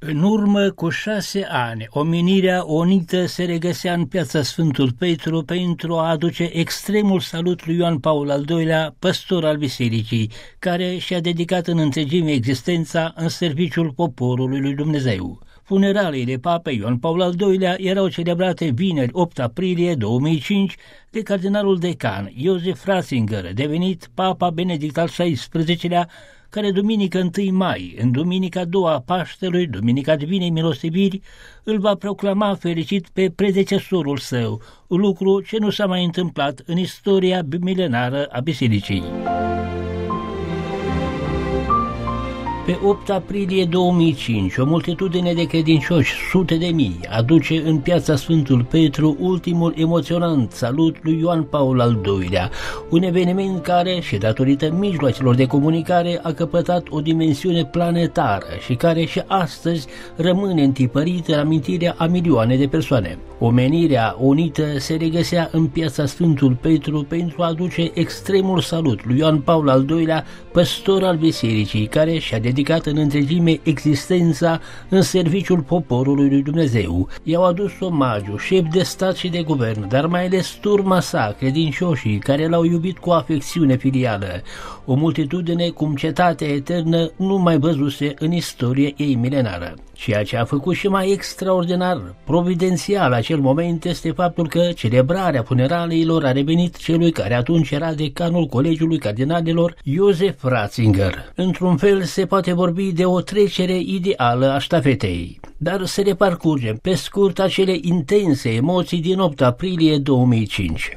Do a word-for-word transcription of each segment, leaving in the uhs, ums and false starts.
În urmă cu șase ani, omenirea unită se regăsea în piața Sfântul Petru pentru a aduce extremul salut lui Ioan Paul al doilea, păstor al bisericii, care și-a dedicat în întregime existența în serviciul poporului lui Dumnezeu. Funeraliile papei Ioan Paul al doilea erau celebrate vineri opt aprilie două mii cinci de cardinalul decan Josef Ratzinger, devenit Papa Benedict al șaisprezecelea, care duminică întâi mai, în duminica a doua a Paștelui, Duminica Divinei Milostiviri, îl va proclama fericit pe predecesorul său, un lucru ce nu s-a mai întâmplat în istoria milenară a bisericii. Pe opt aprilie două mii cinci, o multitudine de credincioși, sute de mii, aduce în piața Sfântul Petru ultimul emoționant salut lui Ioan Paul al doilea, un eveniment care, și datorită mijloacelor de comunicare, a căpătat o dimensiune planetară și care și astăzi rămâne întipărit în amintirea a milioane de persoane. Omenirea unită se regăsea în piața Sfântul Petru pentru a aduce extremul salut lui Ioan Paul al doilea, păstor al bisericii, care și-a dedicat în întregime existența în serviciul poporului lui Dumnezeu. I-au adus omagiu șefi de stat și de guvern, dar mai ales turma sa, credincioșii, care l-au iubit cu afecțiune filială. O multitudine cum cetatea eternă nu mai văzuse în istorie ei milenară. Ceea ce a făcut și mai extraordinar, providențial acel moment, este faptul că celebrarea funeraliilor a revenit celui care atunci era decanul Colegiului Cardinalilor, Josef Ratzinger. Într-un fel se poate vorbi de o trecere ideală a ștafetei. Dar să le parcurgem pe scurt acele intense emoții din opt aprilie două mii cinci.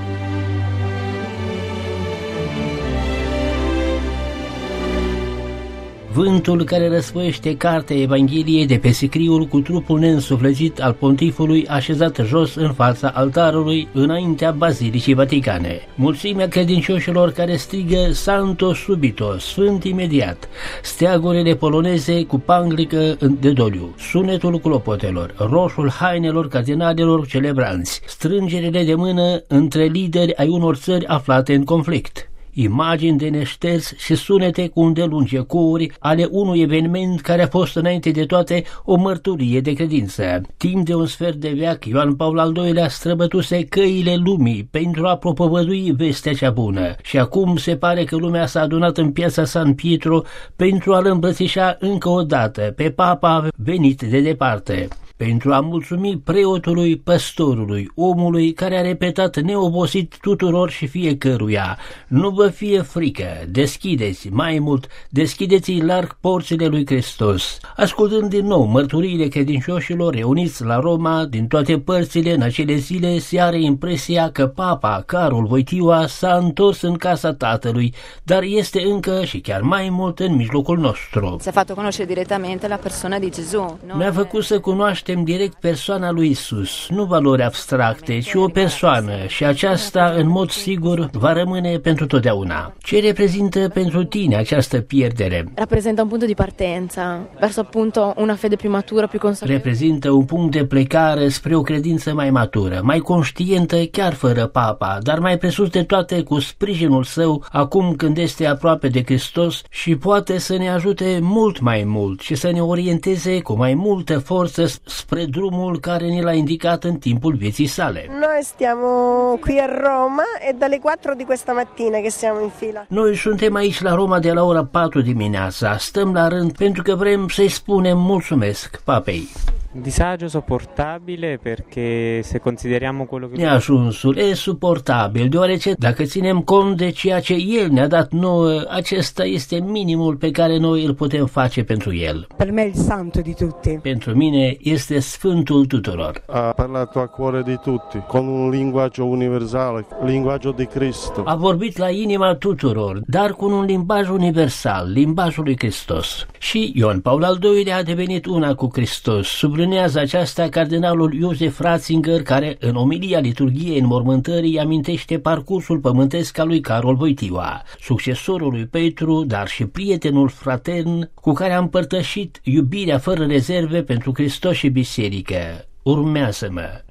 Vântul care răsfoiește cartea Evangheliei de pe sicriul cu trupul neînsuflețit al pontifului așezat jos în fața altarului înaintea Bazilicii Vaticane. Mulțimea credincioșilor care strigă Santo subito, sfânt imediat, steagurile poloneze cu panglică de doliu, sunetul clopotelor, roșul hainelor cardinalilor celebranți, strângerile de mână între lideri ai unor țări aflate în conflict, imagini de neșters și sunete cu îndelungi ecouri ale unui eveniment care a fost înainte de toate o mărturie de credință. Timp de un sfert de veac, Ioan Paul al doilea străbătuse căile lumii pentru a propovădui vestea cea bună și acum se pare că lumea s-a adunat în piața San Pietro pentru a-l îmbrățișa încă o dată pe papa venit de departe, pentru a mulțumi preotului, păstorului, omului care a repetat neobosit tuturor și fiecăruia: nu vă fie frică, deschideți, mai mult, deschideți larg porțile lui Hristos. Ascultând din nou mărturiile credincioșilor reuniți la Roma din toate părțile în acele zile, se are impresia că Papa Carol Wojtyła s-a întors în casa Tatălui, dar este încă și chiar mai mult în mijlocul nostru. Si è fatto conoscere direttamente la persona di Gesù. Ne-a făcut să cunoaștem direct persoana lui Isus, nu valori abstracte, ci o persoană, și aceasta în mod sigur va rămâne pentru totdeauna. Ce reprezintă pentru tine această pierdere? Rappresenta un punto di partenza verso appunto una fede più matura, più consapevole. Reprezintă un punct de plecare spre o credință mai matură, mai conștientă, chiar fără papa, dar mai presus de toate cu sprijinul său acum când este aproape de Hristos și poate să ne ajute mult mai mult și să ne orienteze cu mai multă forță spre drumul care ne l-a indicat în timpul vieții sale. Noi stiamo qui a Roma e dalle quattro di questa mattina che siamo in fila. Noi suntem aici la Roma de la ora patru dimineața. Stăm la rând pentru că vrem să-i spunem mulțumesc papei. Disagio sopportabile perché se consideriamo quello che... Neajunsul e suportabil, deoarece dacă ținem cont de ceea ce El ne-a dat nouă, acesta este minimul pe care noi îl putem face pentru El. Per me è il santo di tutti. Pentru mine este Sfântul tuturor. Ha parlato a cuore di tutti, con un linguaggio universale, linguaggio di Cristo. A vorbit la inima tuturor, dar cu un limbaj universal, limbajul lui Hristos. Și Ioan Paul al doilea a devenit una cu Hristos. Sublinează aceasta cardinalul Josef Ratzinger, care în omilia liturgiei înmormântării amintește parcursul pământesc al lui Carol Wojtyła, succesorul lui Petru, dar și prietenul fratern cu care a împărtășit iubirea fără rezerve pentru Hristos și biserică. Urmează-mă.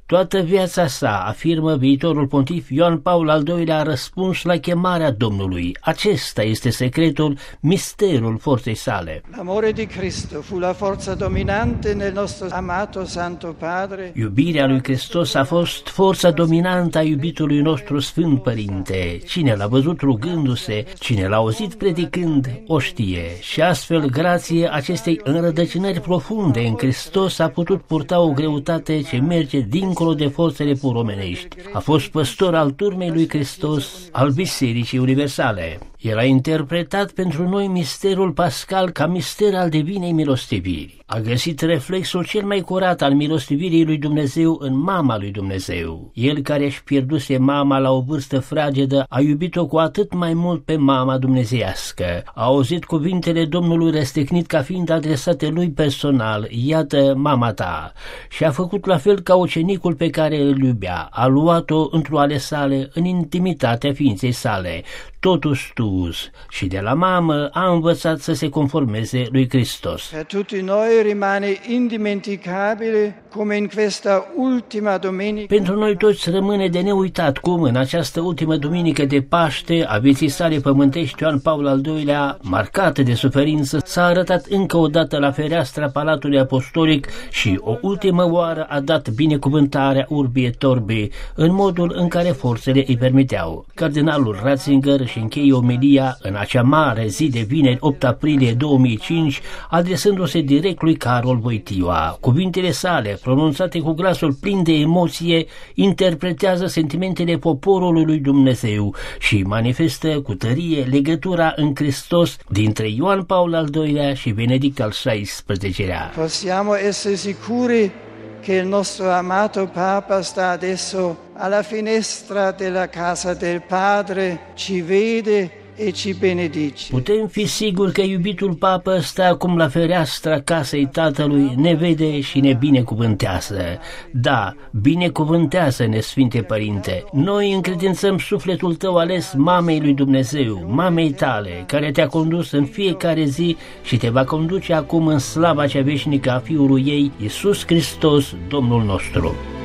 Toată viața sa, afirmă viitorul pontif Ioan Paul al doilea, a răspuns la chemarea Domnului. Acesta este secretul, misterul forței sale. L'amore di Cristo fu la forza dominante nel nostro amato Santo Padre. Iubirea lui Hristos a fost forța dominantă a iubitului nostru Sfânt Părinte. Cine l-a văzut rugându-se, cine l-a auzit predicând, o știe. Și astfel, grație acestei înrădăcinări profunde în Hristos, a putut purta o greutate ce merge dincolo de forțele puromenești. A fost păstor al turmei lui Hristos, al Bisericii Universale. El a interpretat pentru noi misterul pascal ca mister al divinei milostiviri. A găsit reflexul cel mai curat al milostivirii lui Dumnezeu în mama lui Dumnezeu. El, care își pierduse mama la o vârstă fragedă, a iubit-o cu atât mai mult pe mama dumnezeiască. A auzit cuvintele Domnului răstignit ca fiind adresate lui personal: iată mama ta. Și a făcut la fel ca ucenicul pe care îl iubea. A luat-o într-o ale sale, în intimitatea ființei sale, totuși tu, și de la mamă a învățat să se conformeze lui Hristos. Per tutti noi rimane indimenticabile come in questa ultima domenica. Pentru noi toți rămâne de neuitat cum în această ultimă duminică de Paște a vieții sale pământești, Ioan Paul al doilea, marcată de suferință, s-a arătat încă o dată la fereastra Palatului Apostolic și o ultimă oară a dat binecuvântarea urbi et orbi în modul în care forțele îi permiteau. Cardinalul Ratzinger și încheie omelia în acea mare zi de vineri, opt aprilie două mii cinci, adresându-se direct lui Carol Wojtyła. Cuvintele sale, pronunțate cu glasul plin de emoție, interpretează sentimentele poporului lui Dumnezeu și manifestă cu tărie legătura în Hristos dintre Ioan Paul al doilea și Benedict al șaisprezecelea. Possiamo essere sicuri che il nostro amato Papa sta adesso alla finestra della casa del Padre, ci vede e ci benedice. Putem fi siguri că iubitul Papă stă acum la fereastra casei Tatălui, ne vede și ne binecuvântează. Da, binecuvântează-ne, Sfinte Părinte. Noi încredințăm sufletul tău ales mamei lui Dumnezeu, mamei tale, care te-a condus în fiecare zi și te va conduce acum în slava cea veșnică a Fiului ei, Iisus Hristos, Domnul nostru.